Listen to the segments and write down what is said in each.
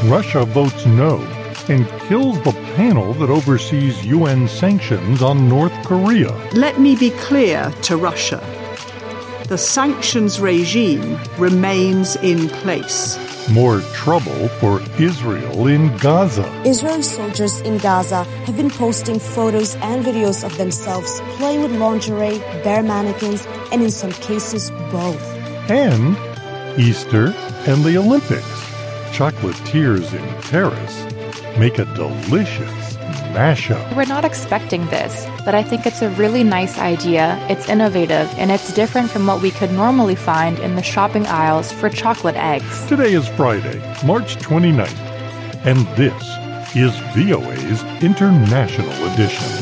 Russia votes no and kills the panel that oversees UN sanctions on North Korea. Let me be clear to Russia. The sanctions regime remains in place. More trouble for Israel in Gaza. Israeli soldiers in Gaza have been posting photos and videos of themselves playing with lingerie, bare mannequins, and in some cases, both. And Easter and the Olympics. Chocolatiers in Paris make a delicious mashup. We're not expecting this, but I think it's a really nice idea. It's innovative, and it's different from what we could normally find in the shopping aisles for chocolate eggs. Today is Friday, March 29th, and this is VOA's International Edition.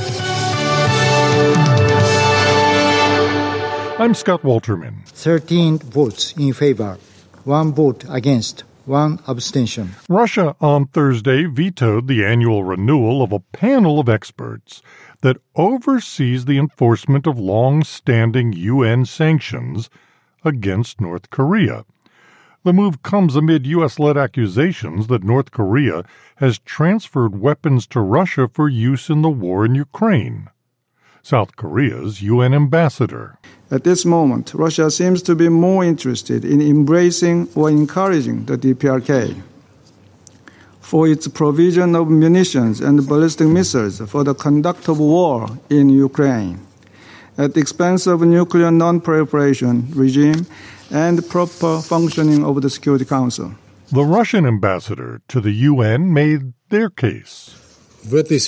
I'm Scott Walterman. 13 votes in favor, 1 vote against, 1 abstention. Russia on Thursday vetoed the annual renewal of a panel of experts that oversees the enforcement of long-standing UN sanctions against North Korea. The move comes amid U.S.-led accusations that North Korea has transferred weapons to Russia for use in the war in Ukraine. South Korea's UN ambassador. At this moment, Russia seems to be more interested in embracing or encouraging the DPRK for its provision of munitions and ballistic missiles for the conduct of war in Ukraine, at the expense of nuclear non-proliferation regime and proper functioning of the Security Council. The Russian ambassador to the UN made their case. He's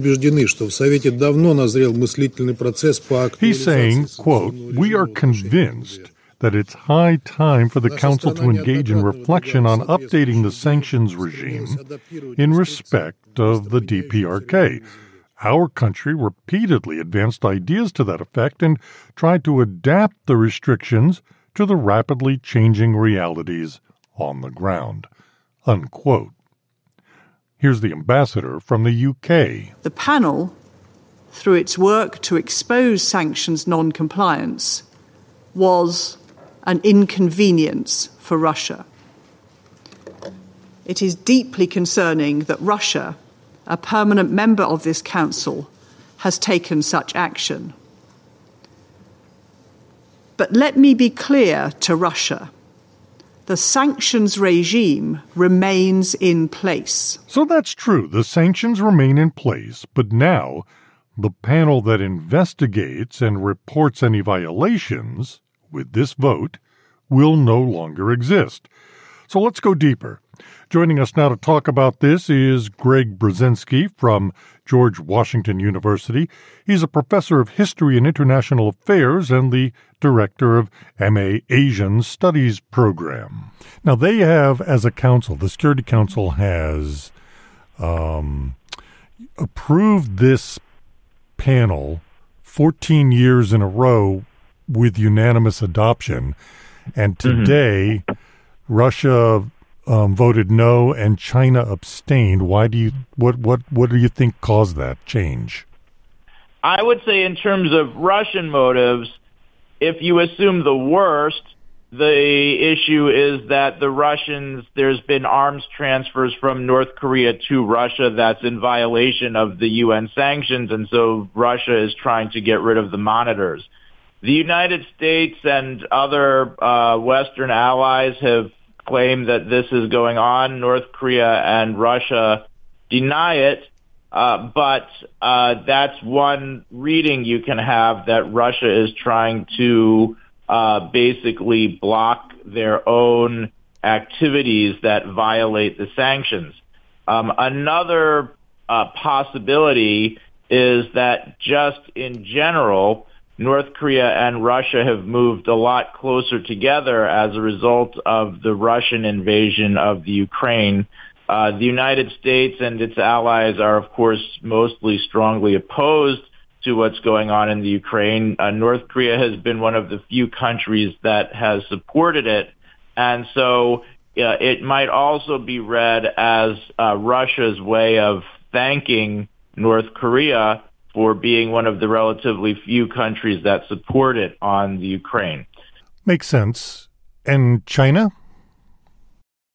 saying, quote, "We are convinced that it's high time for the Council to engage in reflection on updating the sanctions regime in respect of the DPRK. Our country repeatedly advanced ideas to that effect and tried to adapt the restrictions to the rapidly changing realities on the ground." Unquote. Here's the ambassador from the UK. The panel, through its work to expose sanctions non-compliance, was an inconvenience for Russia. It is deeply concerning that Russia, a permanent member of this council, has taken such action. But let me be clear to Russia. The sanctions regime remains in place. So that's true. The sanctions remain in place, but now the panel that investigates and reports any violations, with this vote, will no longer exist. So let's go deeper. Joining us now to talk about this is Greg Brzezinski from George Washington University. He's a professor of history and international affairs and the director of MA Asian Studies program. Now, they have, as a council, the Security Council has approved this panel 14 years in a row with unanimous adoption. And today, Russia voted no, and China abstained. What do you think caused that change? I would say, in terms of Russian motives, if you assume the worst, the issue is that the Russians, there's been arms transfers from North Korea to Russia that's in violation of the UN sanctions, and so Russia is trying to get rid of the monitors. The United States and other Western allies have claim that this is going on. North Korea and Russia deny it, but that's one reading you can have, that Russia is trying to basically block their own activities that violate the sanctions. Another possibility is that just in general, North Korea and Russia have moved a lot closer together as a result of the Russian invasion of the Ukraine. The United States and its allies are, of course, mostly strongly opposed to what's going on in the Ukraine. North Korea has been one of the few countries that has supported it. And so it might also be read as Russia's way of thanking North Korea for being one of the relatively few countries that support it on the Ukraine. Makes sense. And China?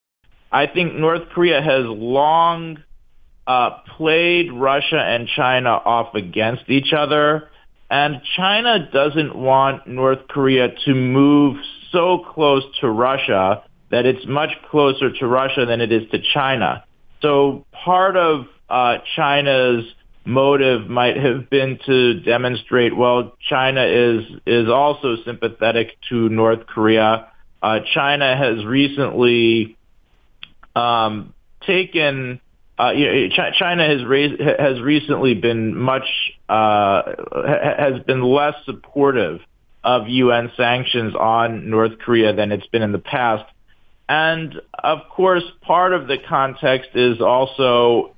I think North Korea has long played Russia and China off against each other, and China doesn't want North Korea to move so close to Russia that it's much closer to Russia than it is to China. So part of China's motive might have been to demonstrate, well, China is also sympathetic to North Korea. China has recently China has recently been has been less supportive of UN sanctions on North Korea than it's been in the past. And of course, part of the context is also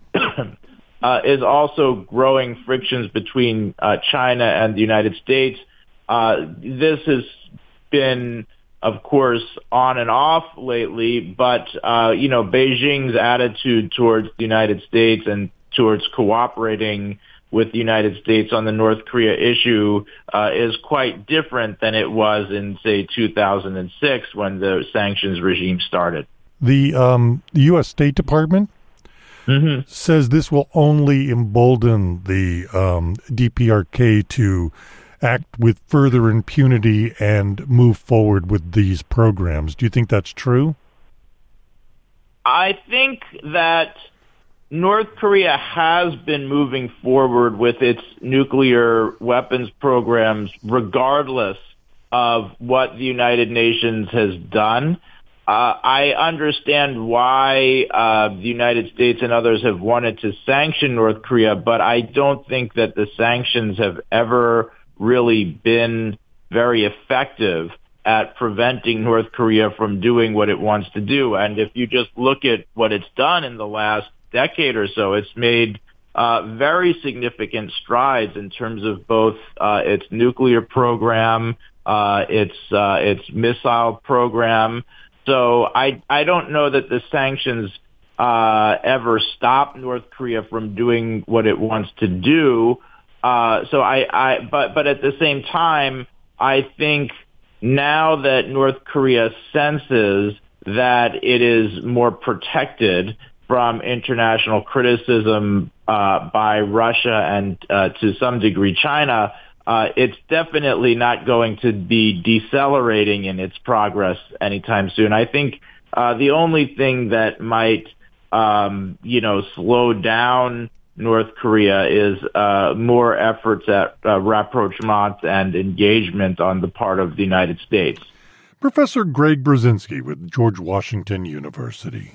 growing frictions between China and the United States. This has been, of course, on and off lately, but Beijing's attitude towards the United States and towards cooperating with the United States on the North Korea issue is quite different than it was in, say, 2006 when the sanctions regime started. The U.S. State Department says this will only embolden the DPRK to act with further impunity and move forward with these programs. Do you think that's true? I think that North Korea has been moving forward with its nuclear weapons programs regardless of what the United Nations has done. I understand why the United States and others have wanted to sanction North Korea, but I don't think that the sanctions have ever really been very effective at preventing North Korea from doing what it wants to do. And if you just look at what it's done in the last decade or so, it's made very significant strides in terms of both its nuclear program, its missile program. So I don't know that the sanctions ever stop North Korea from doing what it wants to do. But at the same time, I think now that North Korea senses that it is more protected from international criticism by Russia and to some degree China, it's definitely not going to be decelerating in its progress anytime soon. I think the only thing that might slow down North Korea is more efforts at rapprochement and engagement on the part of the United States. Professor Greg Brzezinski with George Washington University.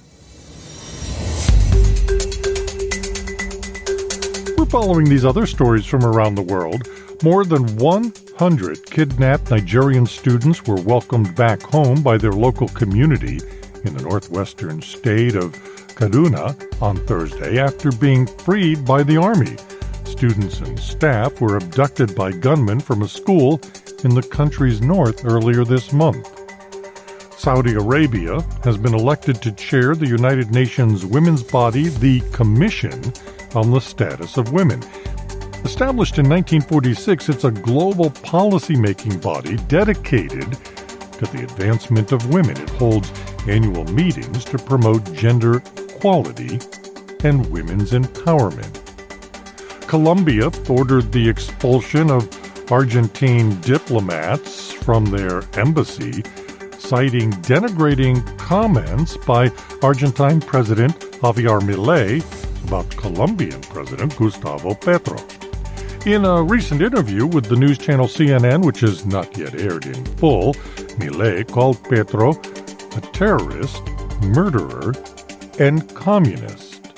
We're following these other stories from around the world. More than 100 kidnapped Nigerian students were welcomed back home by their local community in the northwestern state of Kaduna on Thursday after being freed by the army. Students and staff were abducted by gunmen from a school in the country's north earlier this month. Saudi Arabia has been elected to chair the United Nations women's body, the Commission on the Status of Women. Established in 1946, it's a global policy-making body dedicated to the advancement of women. It holds annual meetings to promote gender equality and women's empowerment. Colombia ordered the expulsion of Argentine diplomats from their embassy, citing denigrating comments by Argentine President Javier Milei about Colombian President Gustavo Petro. In a recent interview with the news channel CNN, which has not yet aired in full, Milei called Petro a terrorist, murderer, and communist.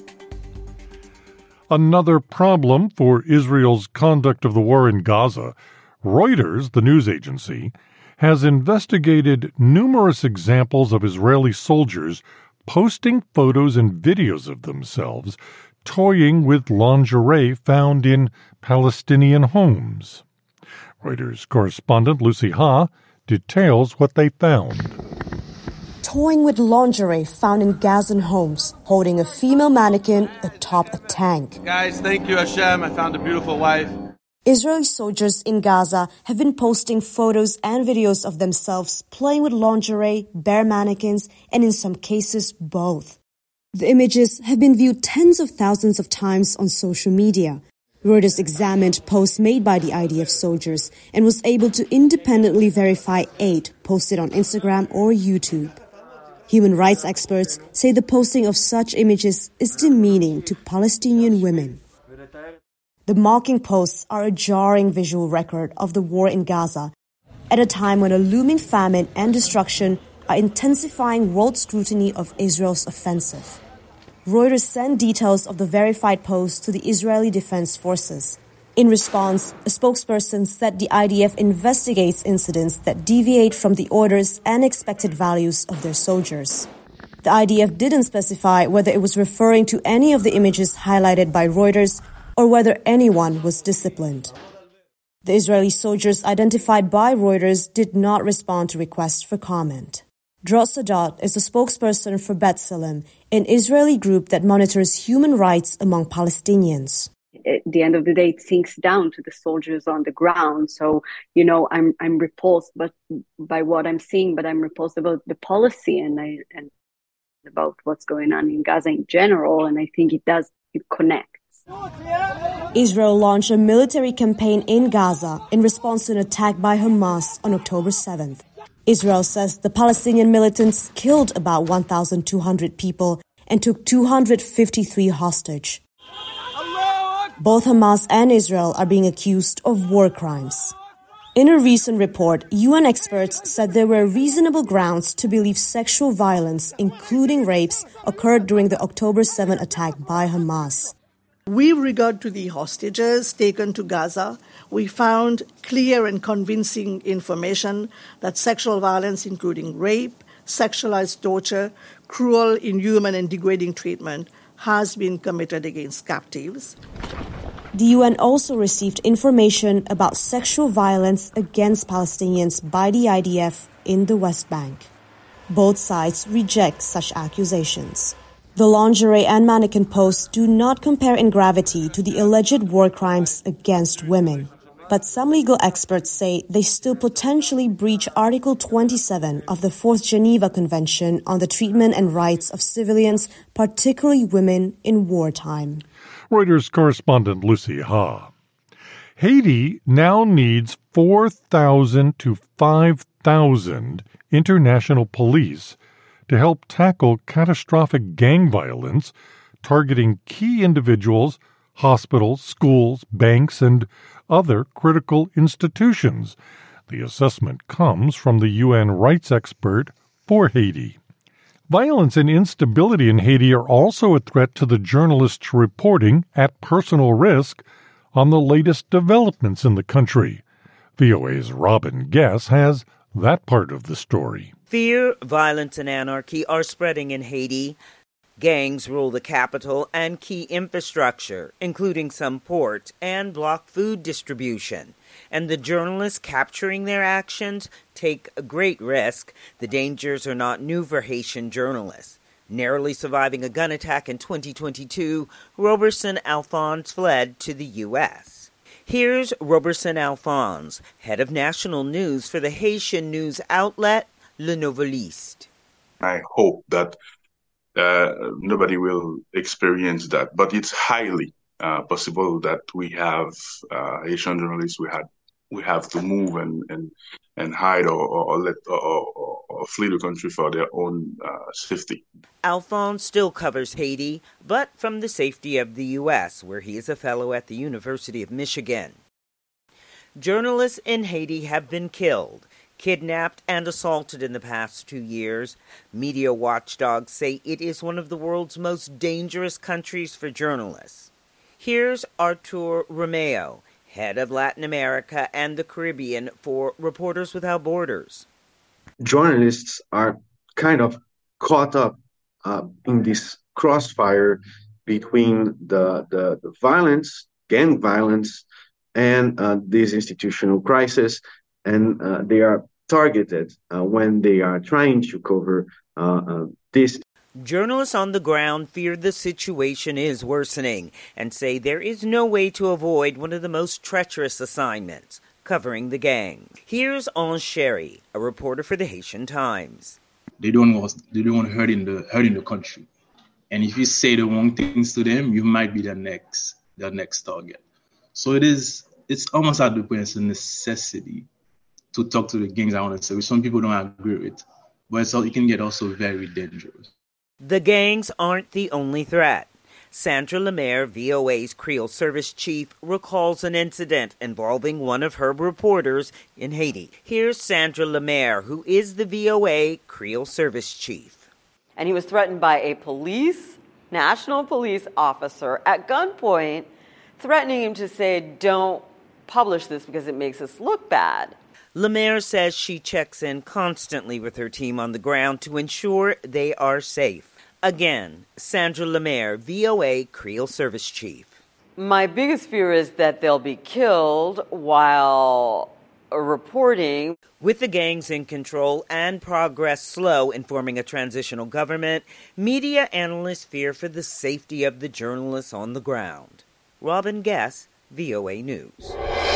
Another problem for Israel's conduct of the war in Gaza, Reuters, the news agency, has investigated numerous examples of Israeli soldiers posting photos and videos of themselves toying with lingerie found in Palestinian homes. Reuters correspondent Lucy Ha details what they found. Toying with lingerie found in Gazan homes, holding a female mannequin atop a tank. Guys, thank you, Hashem. I found a beautiful wife. Israeli soldiers in Gaza have been posting photos and videos of themselves playing with lingerie, bare mannequins, and in some cases, both. The images have been viewed tens of thousands of times on social media. Reuters examined posts made by the IDF soldiers and was able to independently verify 8 posted on Instagram or YouTube. Human rights experts say the posting of such images is demeaning to Palestinian women. The mocking posts are a jarring visual record of the war in Gaza at a time when a looming famine and destruction are intensifying world scrutiny of Israel's offensive. Reuters sent details of the verified post to the Israeli Defense Forces. In response, a spokesperson said the IDF investigates incidents that deviate from the orders and expected values of their soldiers. The IDF didn't specify whether it was referring to any of the images highlighted by Reuters or whether anyone was disciplined. The Israeli soldiers identified by Reuters did not respond to requests for comment. Dros Sadat is a spokesperson for B'Tselem, an Israeli group that monitors human rights among Palestinians. At the end of the day, it sinks down to the soldiers on the ground. So, I'm repulsed by what I'm seeing, but I'm repulsed about the policy and about what's going on in Gaza in general. And I think it connects. Israel launched a military campaign in Gaza in response to an attack by Hamas on October 7th. Israel says the Palestinian militants killed about 1,200 people and took 253 hostage. Both Hamas and Israel are being accused of war crimes. In a recent report, UN experts said there were reasonable grounds to believe sexual violence, including rapes, occurred during the October 7 attack by Hamas. With regard to the hostages taken to Gaza, we found clear and convincing information that sexual violence, including rape, sexualized torture, cruel, inhuman, and degrading treatment, has been committed against captives. The UN also received information about sexual violence against Palestinians by the IDF in the West Bank. Both sides reject such accusations. The lingerie and mannequin posts do not compare in gravity to the alleged war crimes against women. But some legal experts say they still potentially breach Article 27 of the 4th Geneva Convention on the Treatment and Rights of Civilians, particularly women in wartime. Reuters correspondent Lucy Ha. Haiti now needs 4,000 to 5,000 international police to help tackle catastrophic gang violence targeting key individuals, hospitals, schools, banks, and other critical institutions. The assessment comes from the UN rights expert for Haiti. Violence and instability in Haiti are also a threat to the journalists reporting at personal risk on the latest developments in the country. VOA's Robin Guess has that part of the story. Fear, violence, and anarchy are spreading in Haiti. Gangs rule the capital and key infrastructure, including some ports, and block food distribution. And the journalists capturing their actions take a great risk. The dangers are not new for Haitian journalists. Narrowly surviving a gun attack in 2022, Roberson Alphonse fled to the U.S. Here's Roberson Alphonse, head of national news for the Haitian news outlet Le Noveliste. I hope that nobody will experience that, but it's highly possible that we have Haitian journalists. We have to move and hide or flee the country for their own safety. Alphonse still covers Haiti, but from the safety of the U.S., where he is a fellow at the University of Michigan. Journalists in Haiti have been killed, kidnapped, and assaulted in the past 2 years. Media watchdogs say it is one of the world's most dangerous countries for journalists. Here's Artur Romeo, head of Latin America and the Caribbean for Reporters Without Borders. Journalists are kind of caught up in this crossfire between the violence, gang violence, and this institutional crisis, and they are targeted when they are trying to cover this. Journalists on the ground fear the situation is worsening and say there is no way to avoid one of the most treacherous assignments, covering the gang. Here's Ange Sherry, a reporter for the Haitian Times. They don't want to hurt in the country. And if you say the wrong things to them, you might be the next target. So it's almost at the point it's a necessity to talk to the gangs, I want to say, which some people don't agree with. But it can get also very dangerous. The gangs aren't the only threat. Sandra Lemaire, VOA's Creole Service chief, recalls an incident involving one of her reporters in Haiti. Here's Sandra Lemaire, who is the VOA Creole Service chief. And he was threatened by a national police officer at gunpoint, threatening him to say, "Don't publish this because it makes us look bad." Lemaire says she checks in constantly with her team on the ground to ensure they are safe. Again, Sandra Lemaire, VOA Creole Service chief. My biggest fear is that they'll be killed while reporting. With the gangs in control and progress slow in forming a transitional government, media analysts fear for the safety of the journalists on the ground. Robin Guess, VOA News.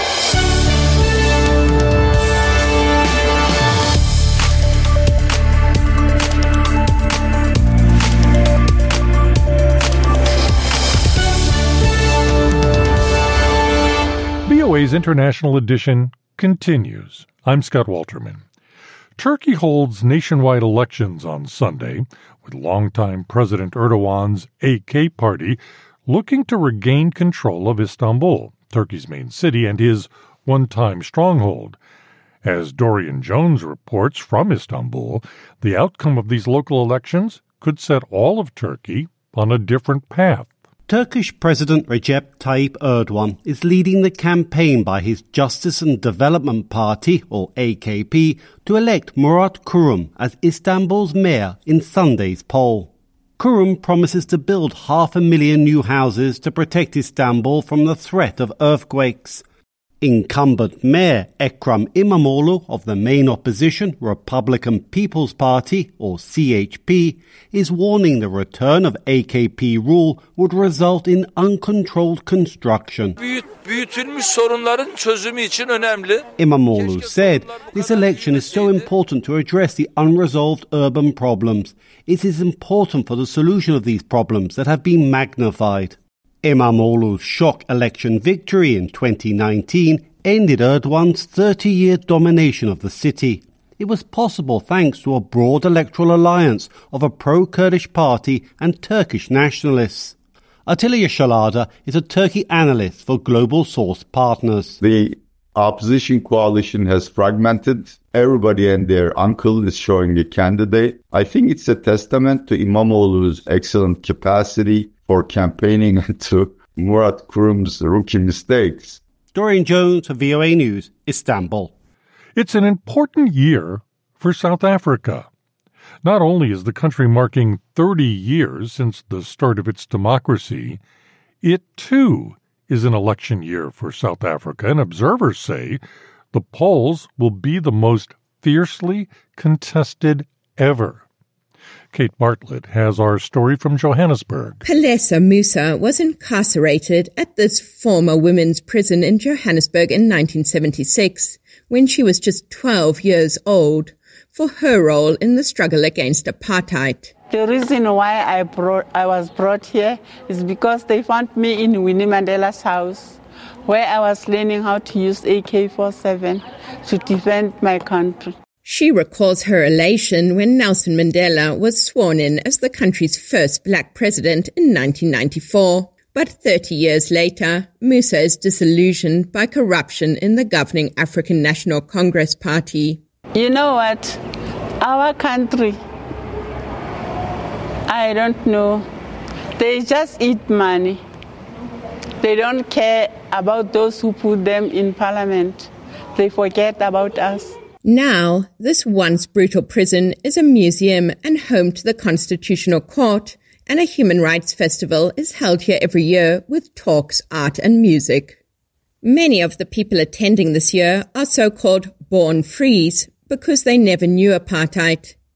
VOA's International Edition continues. I'm Scott Walterman. Turkey holds nationwide elections on Sunday, with longtime President Erdogan's AK party looking to regain control of Istanbul, Turkey's main city and his one-time stronghold. As Dorian Jones reports from Istanbul, the outcome of these local elections could set all of Turkey on a different path. Turkish President Recep Tayyip Erdogan is leading the campaign by his Justice and Development Party, or AKP, to elect Murat Kurum as Istanbul's mayor in Sunday's poll. Kurum promises to build 500,000 new houses to protect Istanbul from the threat of earthquakes. Incumbent Mayor Ekrem İmamoğlu of the main opposition Republican People's Party, or CHP, is warning the return of AKP rule would result in uncontrolled construction. İmamoğlu said this election is so important to address the unresolved urban problems. It is important for the solution of these problems that have been magnified. İmamoğlu's shock election victory in 2019 ended Erdogan's 30-year domination of the city. It was possible thanks to a broad electoral alliance of a pro-Kurdish party and Turkish nationalists. Attila Yaşarada is a Turkey analyst for Global Source Partners. The opposition coalition has fragmented. Everybody and their uncle is showing a candidate. I think it's a testament to İmamoğlu's excellent capacity for campaigning to Murat Kurum's rookie mistakes. Dorian Jones for VOA News, Istanbul. It's an important year for South Africa. Not only is the country marking 30 years since the start of its democracy, it too is an election year for South Africa, and observers say the polls will be the most fiercely contested ever. Kate Bartlett has our story from Johannesburg. Palesa Musa was incarcerated at this former women's prison in Johannesburg in 1976 when she was just 12 years old for her role in the struggle against apartheid. The reason why I was brought here is because they found me in Winnie Mandela's house, where I was learning how to use AK-47 to defend my country. She recalls her elation when Nelson Mandela was sworn in as the country's first black president in 1994. But 30 years later, Musa is disillusioned by corruption in the governing African National Congress Party. You know what? Our country, I don't know. They just eat money. They don't care about those who put them in parliament. They forget about us. Now, this once brutal prison is a museum and home to the Constitutional Court, and a human rights festival is held here every year with talks, art and music. Many of the people attending this year are so-called born frees because they never knew apartheid.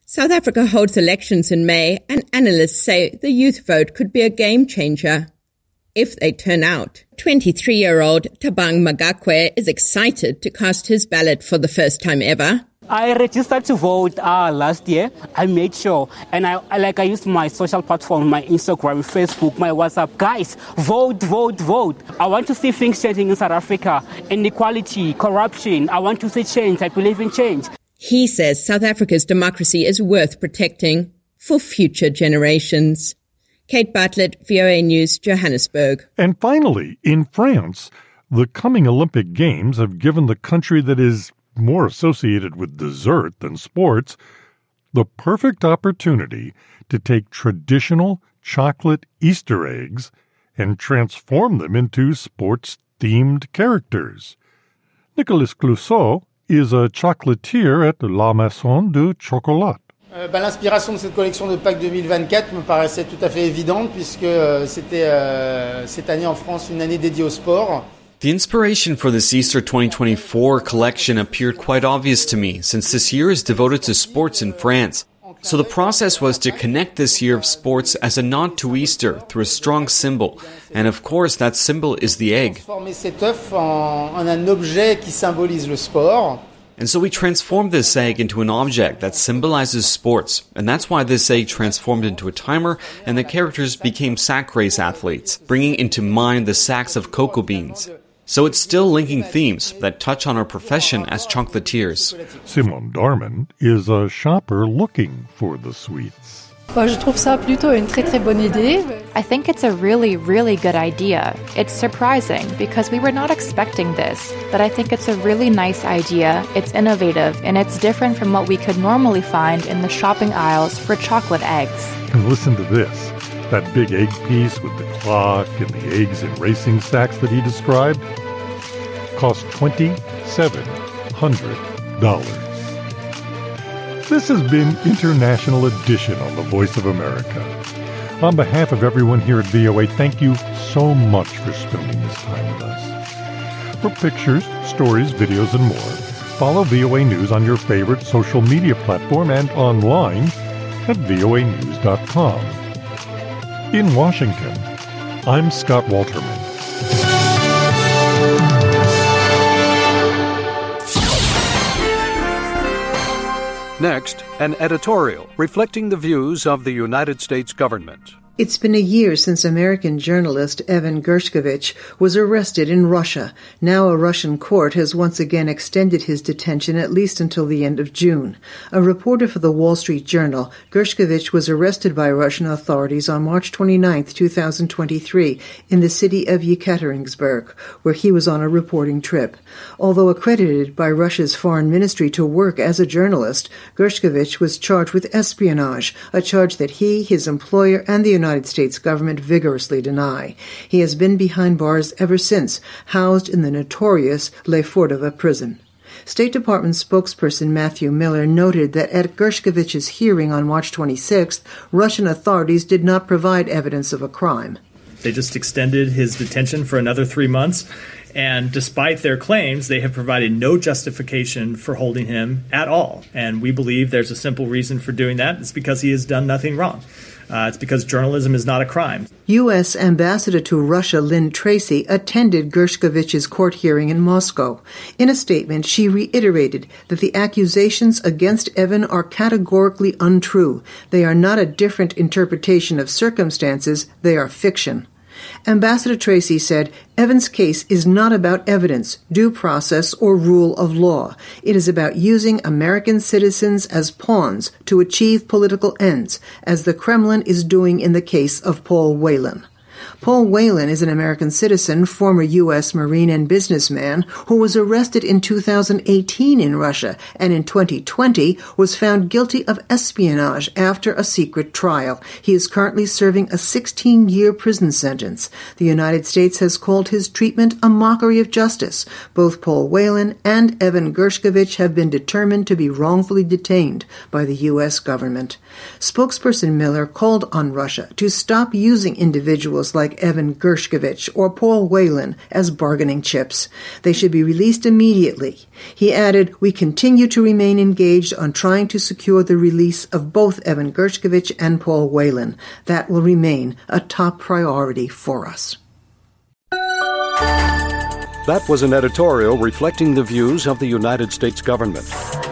South Africa holds elections in May, and analysts say the youth vote could be a game changer if they turn out. 23-year-old Thabang Magakwe is excited to cast his ballot for the first time ever. I registered to vote last year. I made sure, and I used my social platform, my Instagram, Facebook, my WhatsApp. Guys, vote, vote, vote. I want to see things changing in South Africa. Inequality, corruption. I want to see change. I believe in change. He says South Africa's democracy is worth protecting for future generations. Kate Bartlett, VOA News, Johannesburg. And finally, in France, the coming Olympic Games have given the country that is more associated with dessert than sports the perfect opportunity to take traditional chocolate Easter eggs and transform them into sports-themed characters. Nicolas Clousseau is a chocolatier at La Maison du Chocolat. L'inspiration de cette collection de Pâques 2024 me paraissait tout à fait évidente puisque c'était cette année en France une année dédiée au sport. The inspiration for this Easter 2024 collection appeared quite obvious to me, since this year is devoted to sports in France. So the process was to connect this year of sports as a nod to Easter through a strong symbol. And of course, that symbol is the egg. Transformer cet œuf en un objet qui symbolise le sport. And so we transformed this egg into an object that symbolizes sports. And that's why this egg transformed into a timer and the characters became sack race athletes, bringing into mind the sacks of cocoa beans. So it's still linking themes that touch on our profession as chocolatiers. Simone Darman is a shopper looking for the sweets. I think it's a really, really good idea. It's surprising because we were not expecting this, but I think it's a really nice idea. It's innovative and it's different from what we could normally find in the shopping aisles for chocolate eggs. And listen to this. That big egg piece with the clock and the eggs in racing sacks that he described cost $2,700. This has been International Edition on the Voice of America. On behalf of everyone here at VOA, thank you so much for spending this time with us. For pictures, stories, videos, and more, follow VOA News on your favorite social media platform and online at voanews.com. In Washington, I'm Scott Walterman. Next, an editorial reflecting the views of the United States government. It's been a year since American journalist Evan Gershkovich was arrested in Russia. Now a Russian court has once again extended his detention at least until the end of June. A reporter for the Wall Street Journal, Gershkovich was arrested by Russian authorities on March 29, 2023, in the city of Yekaterinburg, where he was on a reporting trip. Although accredited by Russia's foreign ministry to work as a journalist, Gershkovich was charged with espionage, a charge that he, his employer, and the United States government vigorously deny. He has been behind bars ever since, housed in the notorious Lefordova prison. State Department spokesperson Matthew Miller noted that at Gershkovich's hearing on March 26th, Russian authorities did not provide evidence of a crime. They just extended his detention for another 3 months, and despite their claims, they have provided no justification for holding him at all. And we believe there's a simple reason for doing that. It's because he has done nothing wrong. It's because journalism is not a crime. U.S. Ambassador to Russia Lynn Tracy attended Gershkovich's court hearing in Moscow. In a statement, she reiterated that the accusations against Evan are categorically untrue. They are not a different interpretation of circumstances. They are fiction. Ambassador Tracy said, Evan's case is not about evidence, due process, or rule of law. It is about using American citizens as pawns to achieve political ends, as the Kremlin is doing in the case of Paul Whelan. Paul Whelan is an American citizen, former U.S. Marine and businessman, who was arrested in 2018 in Russia and in 2020 was found guilty of espionage after a secret trial. He is currently serving a 16-year prison sentence. The United States has called his treatment a mockery of justice. Both Paul Whelan and Evan Gershkovich have been determined to be wrongfully detained by the U.S. government. Spokesperson Miller called on Russia to stop using individuals like Evan Gershkovich or Paul Whelan as bargaining chips. They should be released immediately. He added, "We continue to remain engaged on trying to secure the release of both Evan Gershkovich and Paul Whelan. That will remain a top priority for us." That was an editorial reflecting the views of the United States government.